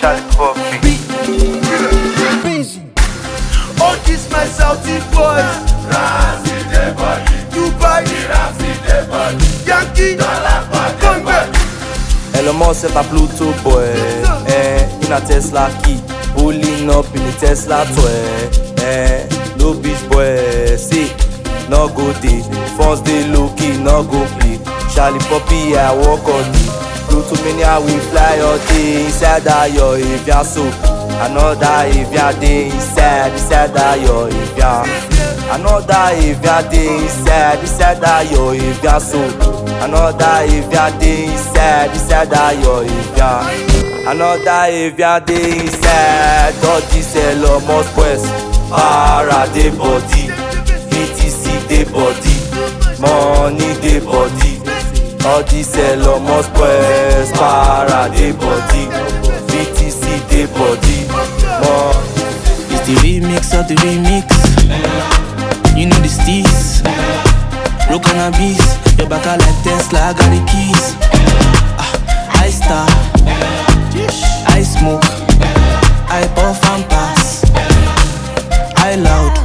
Charlie Poppy. All this my Saudi boys. Dubai, Yankee, come back. Elon Musk set a Pluto boy, in a Tesla key, pulling up in a Tesla toy, no beach boy, see, no go day, phones they low key, no go play, Charlie Poppy I walk on me, Pluto mania we fly all day, inside that yo if ya so, another if ya day inside that yo if ya, another if ya day inside that yo if ya so. Another if ya dey inside that yo if ya. Another if ya dey inside. All this Elon Musk boys, para dey body, BTC dey body, money dey body. All this Elon Musk boys, para dey body, BTC dey body, It's the remix of the remix. You know the steez. Roll cannabis, your back are like Tesla, I got the keys. I star, I smoke, I puff and pass. I loud,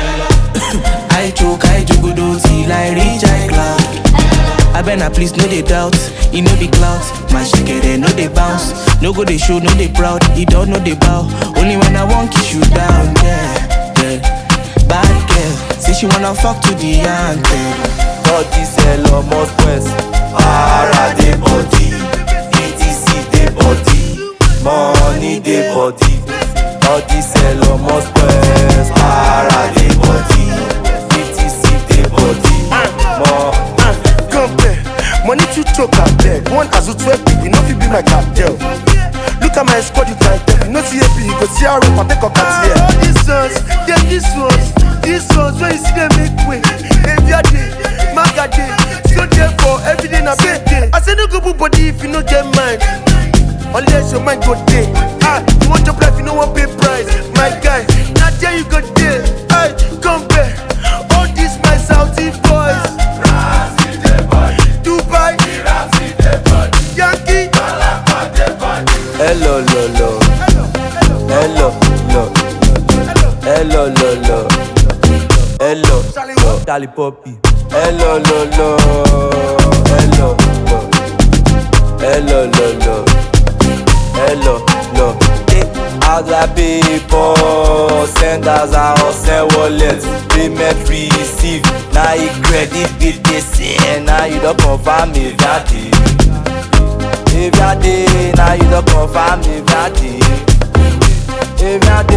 I choke, I jugudo till I reach I cloud. I better please no they doubt, you know the clout. My shake no they bounce, no go they show, no they proud. He don't know they bow, only when I want kiss you down, yeah. Bad girl, say she wanna fuck to the anthem. all this Elon Musk boys, para dey body, BTC dey body, money dey body. All this Elon Musk boys, para dey body, BTC dey body, Compare, money to choke and beg. One as a 12 people, no fit be my cartel. Look at my squad, you can't tell. You know CAP, you go see how I take a cat here. All these ones, yeah, these ones, when you see them make way. Every day, maga day, so therefore every day na bad day. I say no go put body if you no get mind. Unless your mind go day. You want your life, you no want pay price. My guy, now there you go day. Compare, all these my Saudi boys. Dubai, Yankee. hello, hello, Charlie Poppy. Hello, hey, all the people, senders and send wallets, payment receive. Now you credit BTC, now you don't confirm if that day. If that day, now you don't confirm if that day. If that